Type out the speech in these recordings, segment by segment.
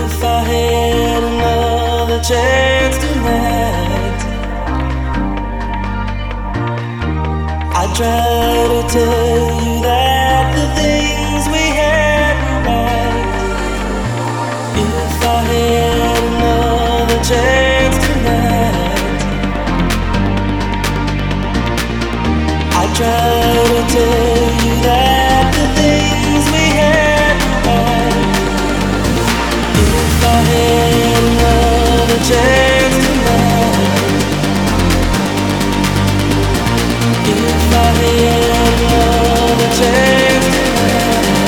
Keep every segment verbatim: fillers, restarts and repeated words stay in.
If I had another chance tonight, I'd try to tell you that the things we had were right. If I had another chance tonight, I'd try to tell you that the things we had were right. If I had another chance tonight, if I had another chance tonight.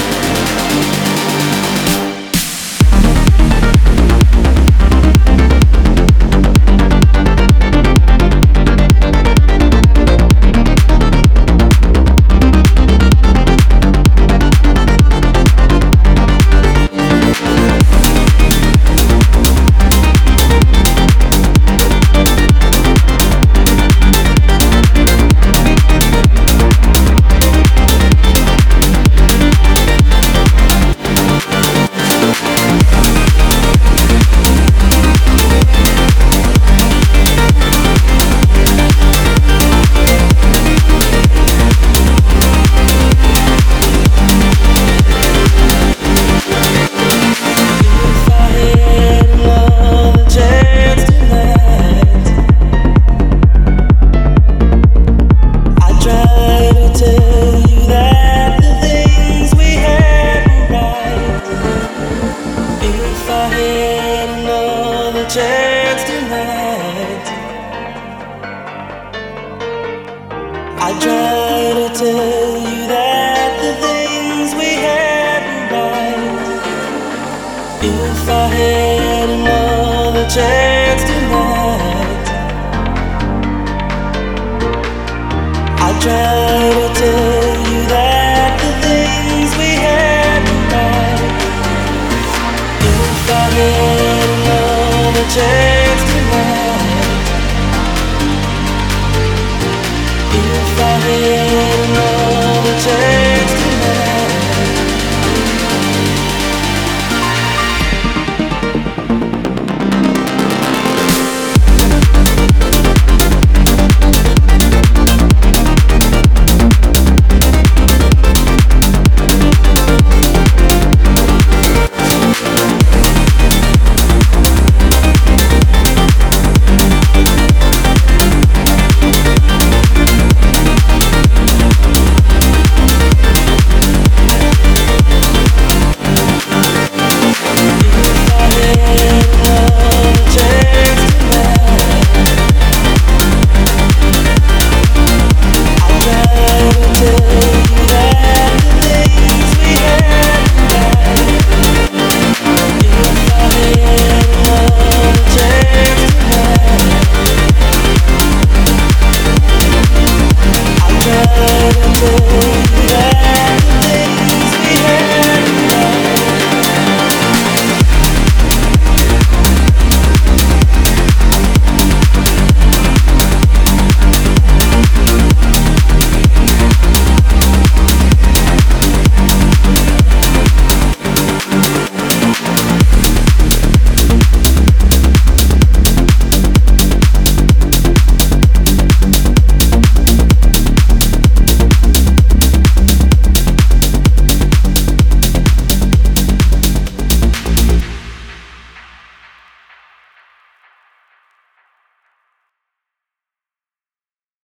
Chance tonight, I try to tell you that the things we had were right. If I had another chance tonight, I try to tell you that the things we had were right. If I had another chance.